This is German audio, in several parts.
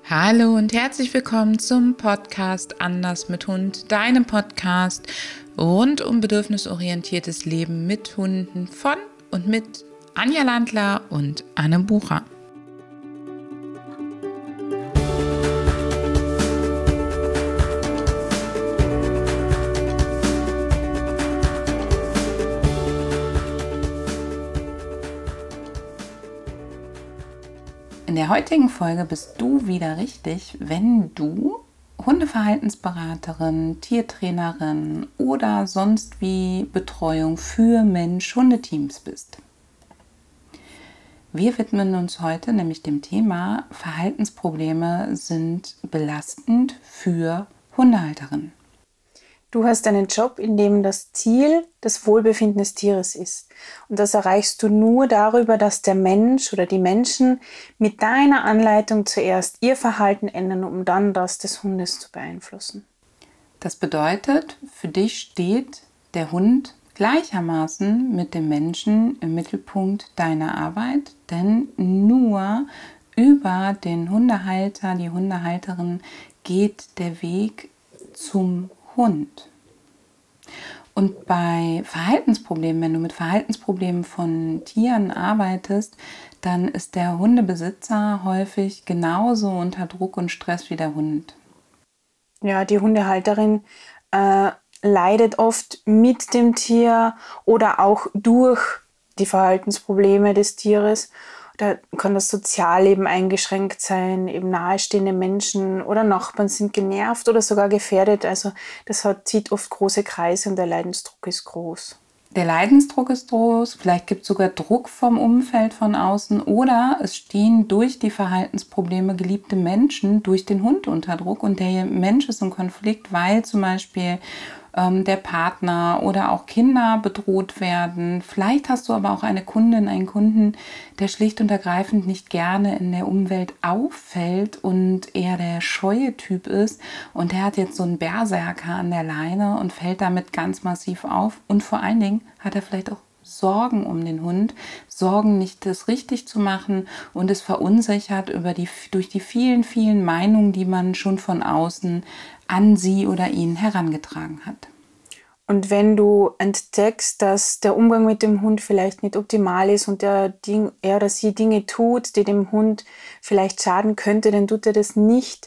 Hallo und herzlich willkommen zum Podcast Anders mit Hund, deinem Podcast rund um bedürfnisorientiertes Leben mit Hunden von und mit Anja Landler und Anne Bucher. In der heutigen Folge bist du wieder richtig, wenn du Hundeverhaltensberaterin, Tiertrainerin oder sonst wie Betreuung für Mensch-Hundeteams bist. Wir widmen uns heute nämlich dem Thema Verhaltensprobleme sind belastend für Hundehalterinnen. Du hast einen Job, in dem das Ziel das Wohlbefinden des Tieres ist. Und das erreichst du nur darüber, dass der Mensch oder die Menschen mit deiner Anleitung zuerst ihr Verhalten ändern, um dann das des Hundes zu beeinflussen. Das bedeutet, für dich steht der Hund gleichermaßen mit dem Menschen im Mittelpunkt deiner Arbeit, denn nur über den Hundehalter, die Hundehalterin geht der Weg zum Hund. Und bei Verhaltensproblemen, wenn du mit Verhaltensproblemen von Tieren arbeitest, dann ist der Hundebesitzer häufig genauso unter Druck und Stress wie der Hund. Ja, die Hundehalterin leidet oft mit dem Tier oder auch durch die Verhaltensprobleme des Tieres. Da kann das Sozialleben eingeschränkt sein, eben nahestehende Menschen oder Nachbarn sind genervt oder sogar gefährdet. Also das zieht oft große Kreise und der Leidensdruck ist groß. Der Leidensdruck ist groß, vielleicht gibt es sogar Druck vom Umfeld von außen oder es stehen durch die Verhaltensprobleme geliebte Menschen durch den Hund unter Druck und der Mensch ist im Konflikt, weil zum Beispiel der Partner oder auch Kinder bedroht werden. Vielleicht hast du aber auch eine Kundin, einen Kunden, der schlicht und ergreifend nicht gerne in der Umwelt auffällt und eher der scheue Typ ist und der hat jetzt so einen Berserker an der Leine und fällt damit ganz massiv auf und vor allen Dingen hat er vielleicht auch Sorgen um den Hund, Sorgen nicht das richtig zu machen und ist verunsichert durch die vielen, vielen Meinungen, die man schon von außen an sie oder ihn herangetragen hat. Und wenn du entdeckst, dass der Umgang mit dem Hund vielleicht nicht optimal ist und er oder sie Dinge tut, die dem Hund vielleicht schaden könnte, dann tut er das nicht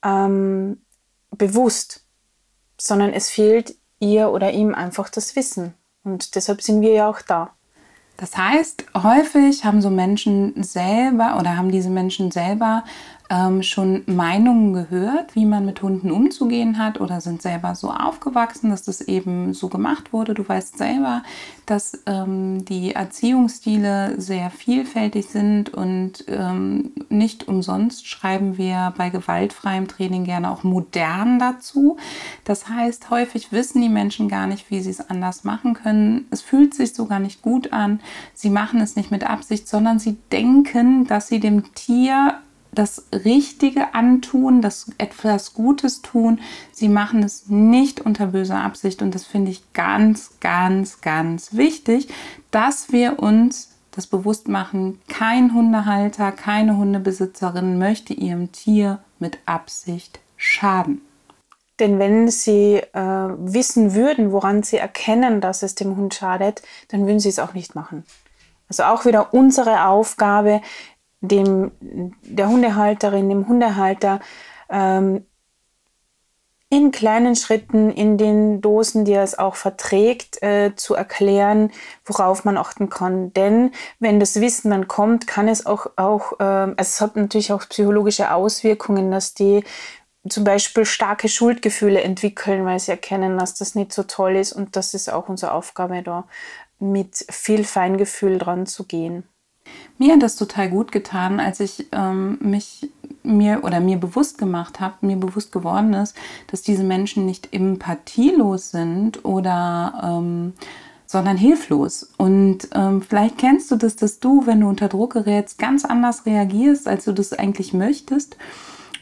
bewusst, sondern es fehlt ihr oder ihm einfach das Wissen. Und deshalb sind wir ja auch da. Das heißt, häufig haben so Menschen selber oder haben diese Menschen selber schon Meinungen gehört, wie man mit Hunden umzugehen hat oder sind selber so aufgewachsen, dass das eben so gemacht wurde. Du weißt selber, dass die Erziehungsstile sehr vielfältig sind und nicht umsonst schreiben wir bei gewaltfreiem Training gerne auch modern dazu. Das heißt, häufig wissen die Menschen gar nicht, wie sie es anders machen können. Es fühlt sich sogar nicht gut an. Sie machen es nicht mit Absicht, sondern sie denken, dass sie dem Tier das Richtige antun, das etwas Gutes tun. Sie machen es nicht unter böser Absicht und das finde ich ganz, ganz, ganz wichtig, dass wir uns das bewusst machen. Kein Hundehalter, keine Hundebesitzerin möchte ihrem Tier mit Absicht schaden. Denn wenn sie wissen würden, woran sie erkennen, dass es dem Hund schadet, dann würden sie es auch nicht machen. Also auch wieder unsere Aufgabe, der Hundehalterin, dem Hundehalter in kleinen Schritten, in den Dosen, die er es auch verträgt, zu erklären, worauf man achten kann. Denn wenn das Wissen dann kommt, kann es also es hat natürlich auch psychologische Auswirkungen, dass die zum Beispiel starke Schuldgefühle entwickeln, weil sie erkennen, dass das nicht so toll ist und das ist auch unsere Aufgabe, da mit viel Feingefühl dran zu gehen. Mir hat das total gut getan, als ich mir bewusst gemacht habe, mir bewusst geworden ist, dass diese Menschen nicht empathielos sind oder sondern hilflos. Und vielleicht kennst du das, dass du, wenn du unter Druck gerätst, ganz anders reagierst, als du das eigentlich möchtest.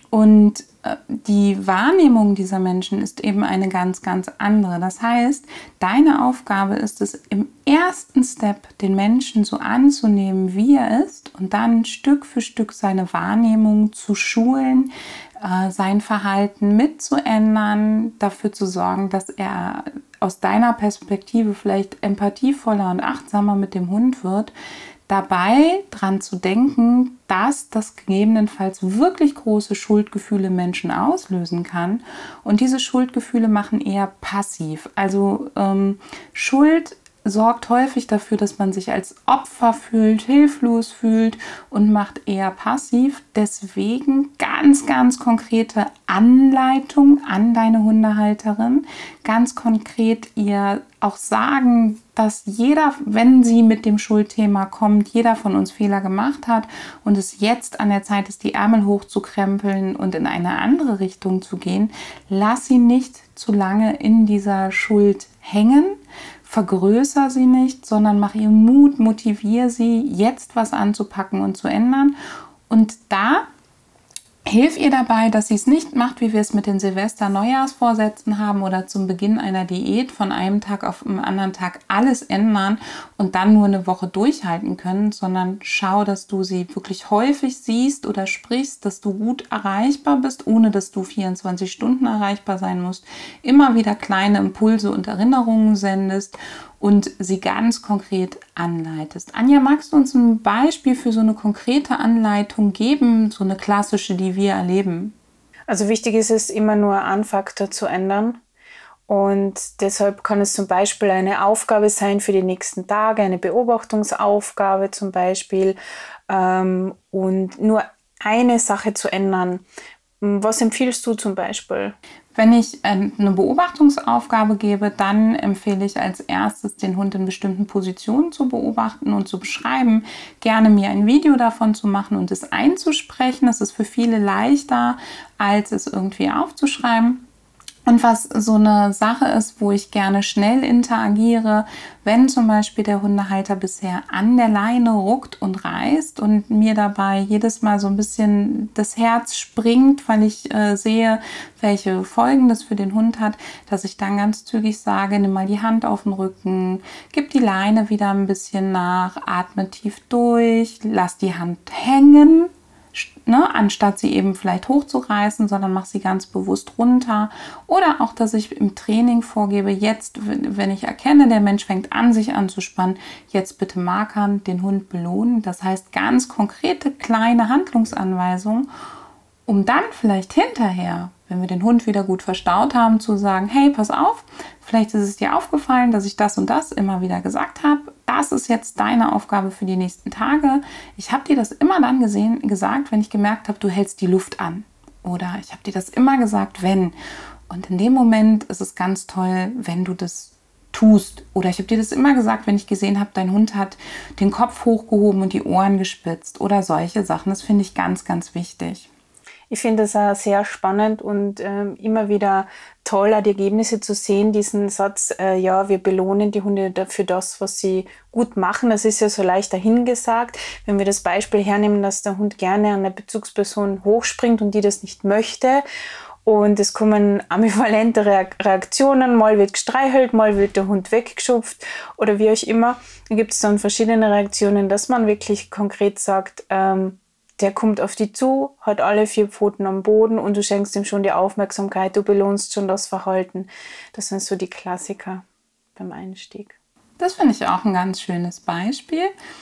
Und die Wahrnehmung dieser Menschen ist eben eine ganz, ganz andere. Das heißt, deine Aufgabe ist es, im ersten Step den Menschen so anzunehmen, wie er ist und dann Stück für Stück seine Wahrnehmung zu schulen, sein Verhalten mitzuändern, dafür zu sorgen, dass er aus deiner Perspektive vielleicht empathievoller und achtsamer mit dem Hund wird. Dabei dran zu denken, dass das gegebenenfalls wirklich große Schuldgefühle im Menschen auslösen kann. Und diese Schuldgefühle machen eher passiv. Also Schuld sorgt häufig dafür, dass man sich als Opfer fühlt, hilflos fühlt und macht eher passiv. Deswegen ganz, ganz konkrete Anleitung an deine Hundehalterin. Ganz konkret ihr auch sagen, dass jeder, wenn sie mit dem Schuldthema kommt, jeder von uns Fehler gemacht hat und es jetzt an der Zeit ist, die Ärmel hochzukrempeln und in eine andere Richtung zu gehen. Lass sie nicht zu lange in dieser Schuld hängen. Vergrößer sie nicht, sondern mach ihr Mut, motivier sie, jetzt was anzupacken und zu ändern. Und da hilf ihr dabei, dass sie es nicht macht, wie wir es mit den Silvester-Neujahrsvorsätzen haben oder zum Beginn einer Diät von einem Tag auf den anderen Tag alles ändern und dann nur eine Woche durchhalten können, sondern schau, dass du sie wirklich häufig siehst oder sprichst, dass du gut erreichbar bist, ohne dass du 24 Stunden erreichbar sein musst, immer wieder kleine Impulse und Erinnerungen sendest und sie ganz konkret anleitest. Anja, magst du uns ein Beispiel für so eine konkrete Anleitung geben, so eine klassische, die wir erleben? Also wichtig ist es, immer nur einen Faktor zu ändern. Und deshalb kann es zum Beispiel eine Aufgabe sein für die nächsten Tage, eine Beobachtungsaufgabe zum Beispiel, und nur eine Sache zu ändern. Was empfiehlst du zum Beispiel? Wenn ich eine Beobachtungsaufgabe gebe, dann empfehle ich als erstes, den Hund in bestimmten Positionen zu beobachten und zu beschreiben. Gerne mir ein Video davon zu machen und es einzusprechen. Das ist für viele leichter, als es irgendwie aufzuschreiben. Und was so eine Sache ist, wo ich gerne schnell interagiere, wenn zum Beispiel der Hundehalter bisher an der Leine ruckt und reißt und mir dabei jedes Mal so ein bisschen das Herz springt, weil ich sehe, welche Folgen das für den Hund hat, dass ich dann ganz zügig sage, nimm mal die Hand auf den Rücken, gib die Leine wieder ein bisschen nach, atme tief durch, lass die Hand hängen. Ne, anstatt sie eben vielleicht hochzureißen, sondern mach sie ganz bewusst runter. Oder auch, dass ich im Training vorgebe, jetzt, wenn ich erkenne, der Mensch fängt an, sich anzuspannen, jetzt bitte markern, den Hund belohnen. Das heißt, ganz konkrete kleine Handlungsanweisungen, um dann vielleicht hinterher, wenn wir den Hund wieder gut verstaut haben, zu sagen, hey, pass auf, vielleicht ist es dir aufgefallen, dass ich das und das immer wieder gesagt habe. Das ist jetzt deine Aufgabe für die nächsten Tage. Ich habe dir das immer dann gesagt, wenn ich gemerkt habe, du hältst die Luft an. Oder ich habe dir das immer gesagt, wenn. Und in dem Moment ist es ganz toll, wenn du das tust. Oder ich habe dir das immer gesagt, wenn ich gesehen habe, dein Hund hat den Kopf hochgehoben und die Ohren gespitzt. Oder solche Sachen. Das finde ich ganz, ganz wichtig. Ich finde es auch sehr spannend und immer wieder toll, die Ergebnisse zu sehen, diesen Satz, ja, wir belohnen die Hunde für das, was sie gut machen. Das ist ja so leicht dahingesagt. Wenn wir das Beispiel hernehmen, dass der Hund gerne an der Bezugsperson hochspringt und die das nicht möchte und es kommen ambivalente Reaktionen, mal wird gestreichelt, mal wird der Hund weggeschupft oder wie auch immer, da gibt es dann verschiedene Reaktionen, dass man wirklich konkret sagt, der kommt auf dich zu, hat alle 4 Pfoten am Boden und du schenkst ihm schon die Aufmerksamkeit, du belohnst schon das Verhalten. Das sind so die Klassiker beim Einstieg. Das finde ich auch ein ganz schönes Beispiel.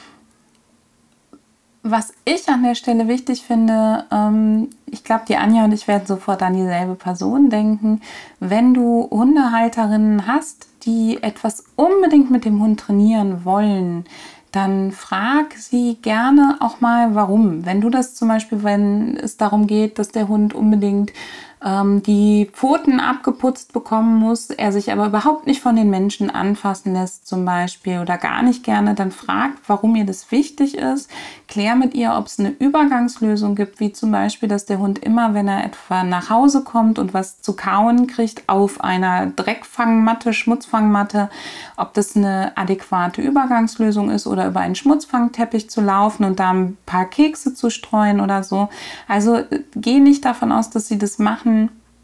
Was ich an der Stelle wichtig finde, ich glaube, die Anja und ich werden sofort an dieselbe Person denken. Wenn du Hundehalterinnen hast, die etwas unbedingt mit dem Hund trainieren wollen, dann frag sie gerne auch mal, warum. Wenn du das zum Beispiel, wenn es darum geht, dass der Hund unbedingt die Pfoten abgeputzt bekommen muss, er sich aber überhaupt nicht von den Menschen anfassen lässt zum Beispiel oder gar nicht gerne, dann fragt, warum ihr das wichtig ist. Klär mit ihr, ob es eine Übergangslösung gibt, wie zum Beispiel, dass der Hund immer, wenn er etwa nach Hause kommt und was zu kauen kriegt, auf einer Dreckfangmatte, Schmutzfangmatte, ob das eine adäquate Übergangslösung ist oder über einen Schmutzfangteppich zu laufen und da ein paar Kekse zu streuen oder so. Also geh nicht davon aus, dass sie das machen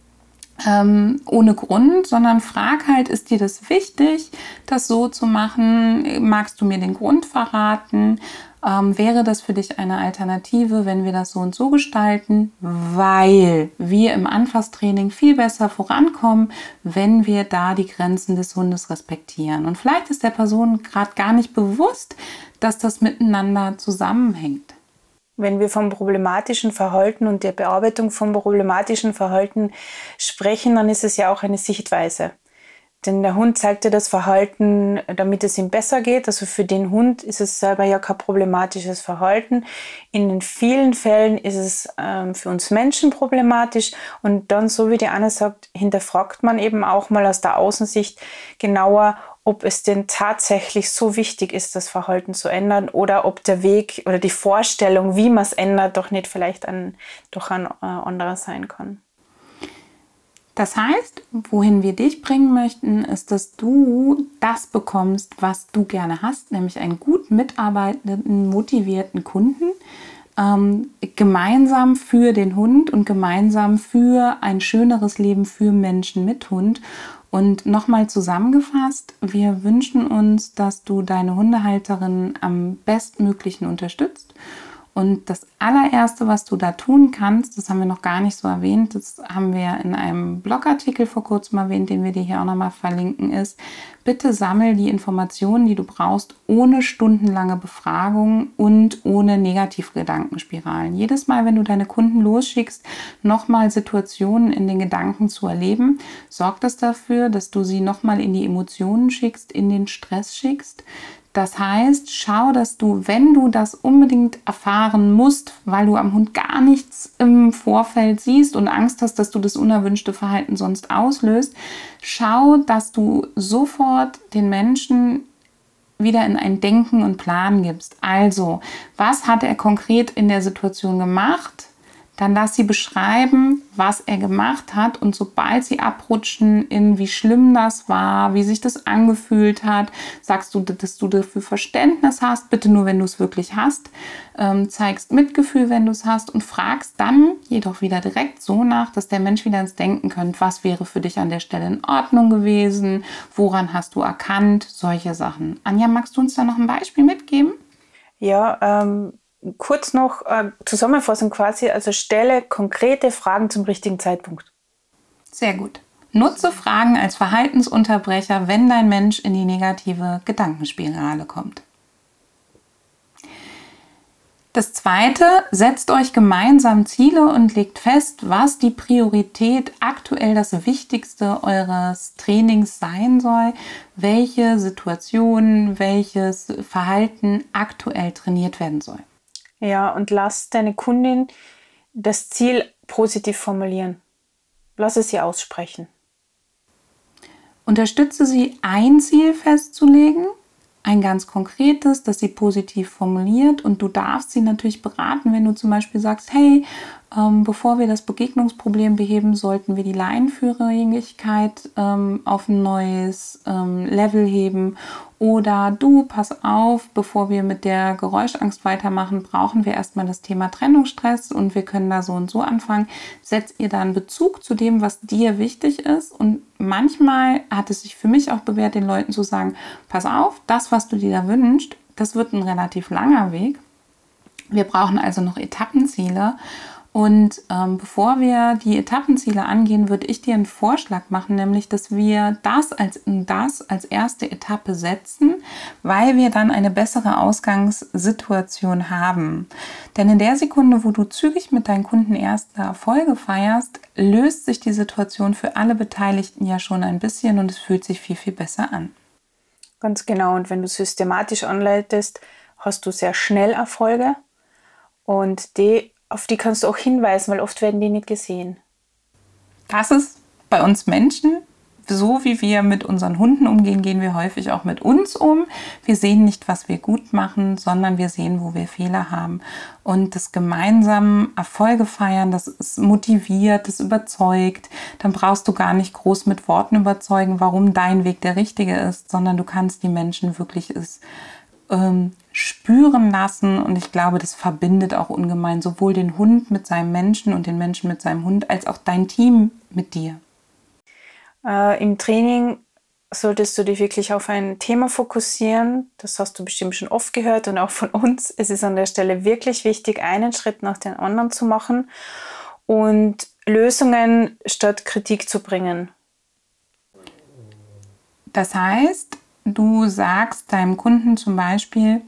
ohne Grund, sondern frag halt, ist dir das wichtig, das so zu machen? Magst du mir den Grund verraten? Wäre das für dich eine Alternative, wenn wir das so und so gestalten? Weil wir im Anfasstraining viel besser vorankommen, wenn wir da die Grenzen des Hundes respektieren. Und vielleicht ist der Person gerade gar nicht bewusst, dass das miteinander zusammenhängt. Wenn wir vom problematischen Verhalten und der Bearbeitung vom problematischen Verhalten sprechen, dann ist es ja auch eine Sichtweise. Denn der Hund zeigt ja das Verhalten, damit es ihm besser geht. Also für den Hund ist es selber ja kein problematisches Verhalten. In den vielen Fällen ist es für uns Menschen problematisch. Und dann, so wie die Anne sagt, hinterfragt man eben auch mal aus der Außensicht genauer, ob es denn tatsächlich so wichtig ist, das Verhalten zu ändern oder ob der Weg oder die Vorstellung, wie man es ändert, doch nicht vielleicht ein anderer sein kann. Das heißt, wohin wir dich bringen möchten, ist, dass du das bekommst, was du gerne hast, nämlich einen gut mitarbeitenden, motivierten Kunden, gemeinsam für den Hund und gemeinsam für ein schöneres Leben für Menschen mit Hund. Und nochmal zusammengefasst, wir wünschen uns, dass du deine Hundehalterin am bestmöglichen unterstützt. Und das allererste, was du da tun kannst, das haben wir noch gar nicht so erwähnt, das haben wir in einem Blogartikel vor kurzem erwähnt, den wir dir hier auch nochmal verlinken, ist, bitte sammel die Informationen, die du brauchst, ohne stundenlange Befragung und ohne Negativgedankenspiralen. Jedes Mal, wenn du deine Kunden losschickst, nochmal Situationen in den Gedanken zu erleben, sorgt das dafür, dass du sie nochmal in die Emotionen schickst, in den Stress schickst. Das heißt, schau, dass du, wenn du das unbedingt erfahren musst, weil du am Hund gar nichts im Vorfeld siehst und Angst hast, dass du das unerwünschte Verhalten sonst auslöst, schau, dass du sofort den Menschen wieder in ein Denken und Plan gibst. Also, was hat er konkret in der Situation gemacht? Dann lass sie beschreiben, was er gemacht hat, und sobald sie abrutschen in wie schlimm das war, wie sich das angefühlt hat, sagst du, dass du dafür Verständnis hast, bitte nur, wenn du es wirklich hast, zeigst Mitgefühl, wenn du es hast, und fragst dann jedoch wieder direkt so nach, dass der Mensch wieder ins Denken kommt, was wäre für dich an der Stelle in Ordnung gewesen, woran hast du erkannt, solche Sachen. Anja, magst du uns da noch ein Beispiel mitgeben? Ja, kurz noch Zusammenfassung quasi, also stelle konkrete Fragen zum richtigen Zeitpunkt. Sehr gut. Nutze Fragen als Verhaltensunterbrecher, wenn dein Mensch in die negative Gedankenspirale kommt. Das Zweite, setzt euch gemeinsam Ziele und legt fest, was die Priorität aktuell das Wichtigste eures Trainings sein soll, welche Situation, welches Verhalten aktuell trainiert werden soll. Ja, und lass deine Kundin das Ziel positiv formulieren. Lass es sie aussprechen. Unterstütze sie, ein Ziel festzulegen, ein ganz konkretes, das sie positiv formuliert, und du darfst sie natürlich beraten, wenn du zum Beispiel sagst, hey, bevor wir das Begegnungsproblem beheben, sollten wir die Leinenführigkeit auf ein neues Level heben, oder du, pass auf, bevor wir mit der Geräuschangst weitermachen, brauchen wir erstmal das Thema Trennungsstress und wir können da so und so anfangen. Setzt ihr da einen Bezug zu dem, was dir wichtig ist, und manchmal hat es sich für mich auch bewährt, den Leuten zu sagen, pass auf, das, was du dir da wünschst, das wird ein relativ langer Weg. Wir brauchen also noch Etappenziele. Und bevor wir die Etappenziele angehen, würde ich dir einen Vorschlag machen, nämlich, dass wir das als erste Etappe setzen, weil wir dann eine bessere Ausgangssituation haben. Denn in der Sekunde, wo du zügig mit deinen Kunden erste Erfolge feierst, löst sich die Situation für alle Beteiligten ja schon ein bisschen und es fühlt sich viel, viel besser an. Ganz genau. Und wenn du systematisch anleitest, hast du sehr schnell Erfolge, und auf die kannst du auch hinweisen, weil oft werden die nicht gesehen. Das ist bei uns Menschen, so wie wir mit unseren Hunden umgehen, gehen wir häufig auch mit uns um. Wir sehen nicht, was wir gut machen, sondern wir sehen, wo wir Fehler haben. Und das gemeinsame Erfolge feiern, das ist motiviert, das überzeugt. Dann brauchst du gar nicht groß mit Worten überzeugen, warum dein Weg der richtige ist, sondern du kannst die Menschen wirklich spüren lassen. Und ich glaube, das verbindet auch ungemein sowohl den Hund mit seinem Menschen und den Menschen mit seinem Hund, als auch dein Team mit dir. Im Training solltest du dich wirklich auf ein Thema fokussieren. Das hast du bestimmt schon oft gehört und auch von uns. Es ist an der Stelle wirklich wichtig, einen Schritt nach dem anderen zu machen und Lösungen statt Kritik zu bringen. Das heißt, du sagst deinem Kunden zum Beispiel,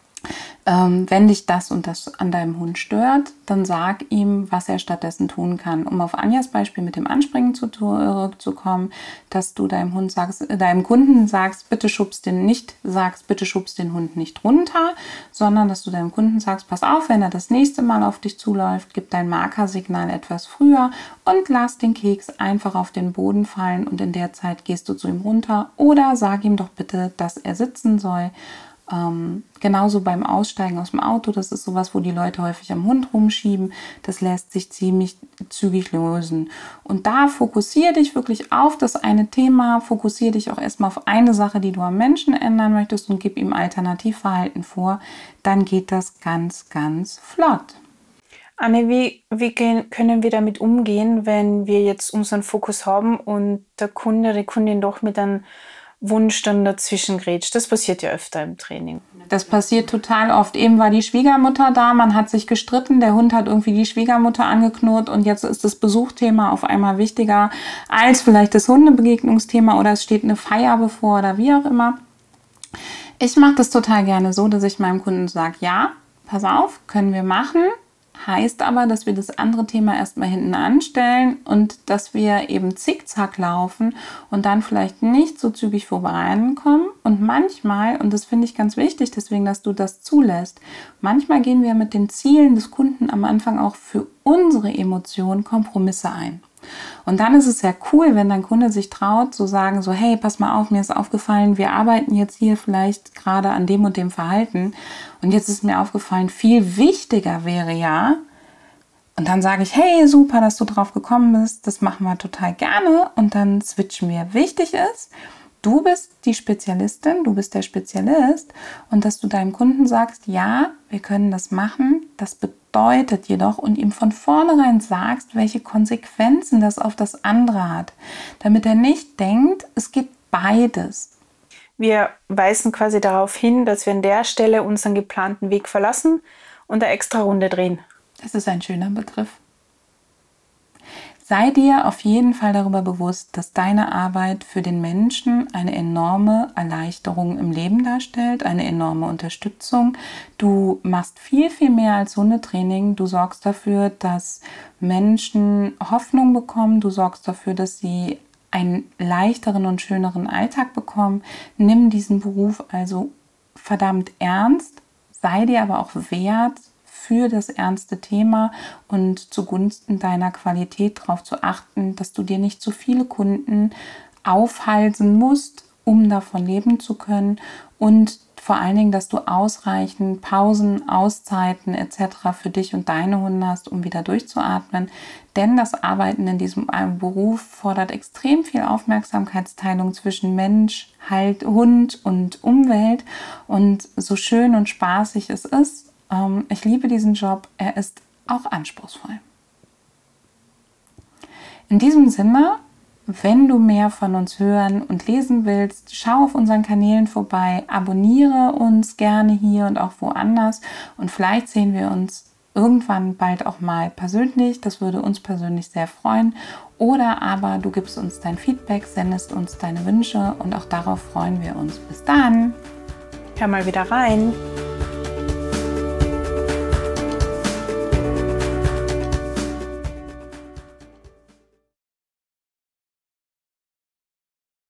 wenn dich das und das an deinem Hund stört, dann sag ihm, was er stattdessen tun kann. Um auf Anjas Beispiel mit dem Anspringen zurückzukommen, dass du deinem Kunden sagst, bitte schubst den Hund nicht runter, sondern dass du deinem Kunden sagst, pass auf, wenn er das nächste Mal auf dich zuläuft, gib dein Markersignal etwas früher und lass den Keks einfach auf den Boden fallen und in der Zeit gehst du zu ihm runter oder sag ihm doch bitte, dass er sitzen soll. Genauso beim Aussteigen aus dem Auto, das ist sowas, wo die Leute häufig am Hund rumschieben, das lässt sich ziemlich zügig lösen. Und da fokussiere dich wirklich auf das eine Thema, fokussiere dich auch erstmal auf eine Sache, die du am Menschen ändern möchtest und gib ihm Alternativverhalten vor, dann geht das ganz, ganz flott. Anne, wie können wir damit umgehen, wenn wir jetzt unseren Fokus haben und der Kunde, die Kundin doch mit einem Wunsch dann dazwischen grätscht? Das passiert ja öfter im Training. Das passiert total oft. Eben war die Schwiegermutter da, man hat sich gestritten, der Hund hat irgendwie die Schwiegermutter angeknurrt und jetzt ist das Besuchsthema auf einmal wichtiger als vielleicht das Hundebegegnungsthema oder es steht eine Feier bevor oder wie auch immer. Ich mache das total gerne so, dass ich meinem Kunden sage, ja, pass auf, können wir machen. Heißt aber, dass wir das andere Thema erstmal hinten anstellen und dass wir eben zickzack laufen und dann vielleicht nicht so zügig vorankommen. Und manchmal, und das finde ich ganz wichtig, deswegen, dass du das zulässt, manchmal gehen wir mit den Zielen des Kunden am Anfang auch für unsere Emotionen Kompromisse ein. Und dann ist es ja cool, wenn dein Kunde sich traut, zu sagen, so hey, pass mal auf, mir ist aufgefallen, wir arbeiten jetzt hier vielleicht gerade an dem und dem Verhalten und jetzt ist mir aufgefallen, viel wichtiger wäre ja, und dann sage ich, hey, super, dass du drauf gekommen bist, das machen wir total gerne und dann switchen wir. Wichtig ist, du bist die Spezialistin, du bist der Spezialist und dass du deinem Kunden sagst, ja, wir können das machen, das bedeutet jedoch und ihm von vornherein sagst, welche Konsequenzen das auf das andere hat, damit er nicht denkt, es gibt beides. Wir weisen quasi darauf hin, dass wir an der Stelle unseren geplanten Weg verlassen und eine extra Runde drehen. Das ist ein schöner Begriff. Sei dir auf jeden Fall darüber bewusst, dass deine Arbeit für den Menschen eine enorme Erleichterung im Leben darstellt, eine enorme Unterstützung. Du machst viel, viel mehr als Hundetraining. Du sorgst dafür, dass Menschen Hoffnung bekommen. Du sorgst dafür, dass sie einen leichteren und schöneren Alltag bekommen. Nimm diesen Beruf also verdammt ernst, sei dir aber auch wert, für das ernste Thema und zugunsten deiner Qualität darauf zu achten, dass du dir nicht zu viele Kunden aufhalsen musst, um davon leben zu können und vor allen Dingen, dass du ausreichend Pausen, Auszeiten etc. für dich und deine Hunde hast, um wieder durchzuatmen. Denn das Arbeiten in diesem Beruf fordert extrem viel Aufmerksamkeitsteilung zwischen Mensch, Hund und Umwelt. Und so schön und spaßig es ist, ich liebe diesen Job, er ist auch anspruchsvoll. In diesem Sinne, wenn du mehr von uns hören und lesen willst, schau auf unseren Kanälen vorbei, abonniere uns gerne hier und auch woanders und vielleicht sehen wir uns irgendwann bald auch mal persönlich. Das würde uns persönlich sehr freuen. Oder aber du gibst uns dein Feedback, sendest uns deine Wünsche und auch darauf freuen wir uns. Bis dann! Hör mal wieder rein!